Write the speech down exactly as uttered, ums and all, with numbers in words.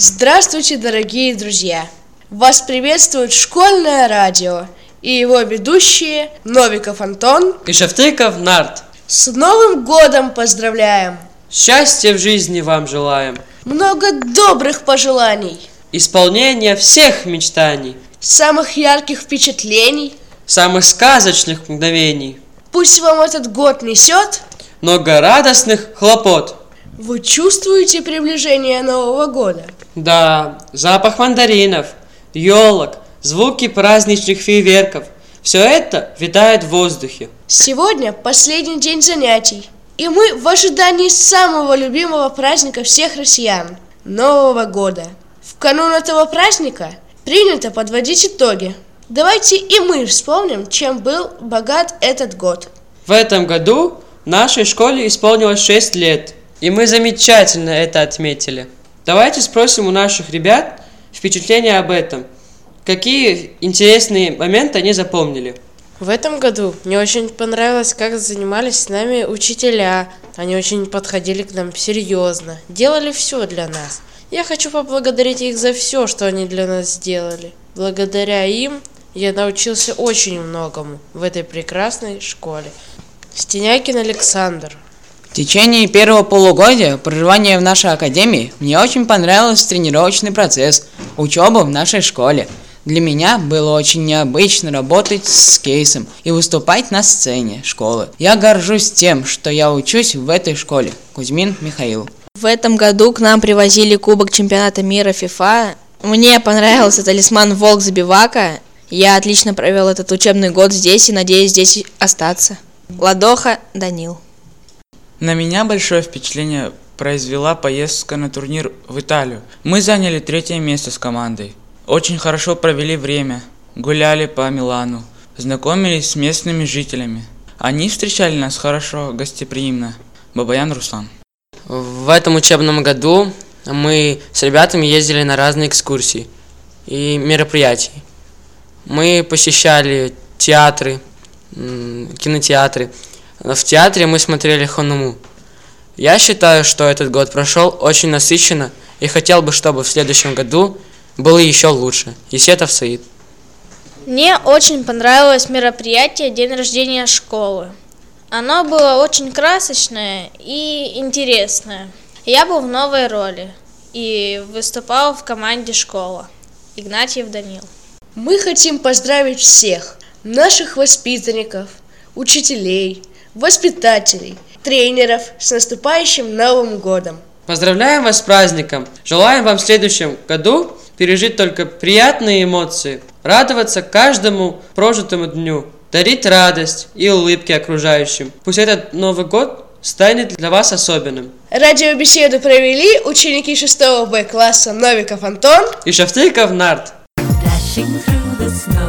Здравствуйте, дорогие друзья! Вас приветствует школьное радио и его ведущие Новиков Антон и Шафтыков Нарт. С Новым годом поздравляем! Счастья в жизни вам желаем! Много добрых пожеланий! Исполнения всех мечтаний! Самых ярких впечатлений! Самых сказочных мгновений! Пусть вам этот год несет много радостных хлопот! Вы чувствуете приближение Нового года? Да, запах мандаринов, елок, звуки праздничных фейерверков – все это витает в воздухе. Сегодня последний день занятий, и мы в ожидании самого любимого праздника всех россиян – Нового года. В канун этого праздника принято подводить итоги. Давайте и мы вспомним, чем был богат этот год. В этом году нашей школе исполнилось шесть лет, и мы замечательно это отметили. Давайте спросим у наших ребят впечатления об этом. Какие интересные моменты они запомнили? В этом году мне очень понравилось, как занимались с нами учителя. Они очень подходили к нам серьезно, делали все для нас. Я хочу поблагодарить их за все, что они для нас сделали. Благодаря им я научился очень многому в этой прекрасной школе. Стенякин Александр. В течение первого полугодия проживания в нашей академии мне очень понравился тренировочный процесс, учеба в нашей школе. Для меня было очень необычно работать с кейсом и выступать на сцене школы. Я горжусь тем, что я учусь в этой школе. Кузьмин Михаил. В этом году к нам привозили кубок чемпионата мира ФИФА. Мне понравился талисман Волк Забивака. Я отлично провел этот учебный год здесь и надеюсь здесь остаться. Ладоха Данил. На меня большое впечатление произвела поездка на турнир в Италию. Мы заняли третье место с командой. Очень хорошо провели время, гуляли по Милану, знакомились с местными жителями. Они встречали нас хорошо, гостеприимно. Бабаян Руслан. В этом учебном году мы с ребятами ездили на разные экскурсии и мероприятия. Мы посещали театры, кинотеатры. В театре мы смотрели Хануму. Я считаю, что этот год прошел очень насыщенно и хотел бы, чтобы в следующем году было еще лучше. Есетов Саид. Мне очень понравилось мероприятие «День рождения школы». Оно было очень красочное и интересное. Я был в новой роли и выступал в команде «Школа». Игнатьев Данил. Мы хотим поздравить всех наших воспитанников, учителей, воспитателей, тренеров с наступающим Новым годом. Поздравляем вас с праздником! Желаем вам в следующем году пережить только приятные эмоции, радоваться каждому прожитому дню, дарить радость и улыбки окружающим. Пусть этот Новый год станет для вас особенным. Радиобеседу провели ученики шестого Б класса Новиков Антон и Шафтыков Нарт.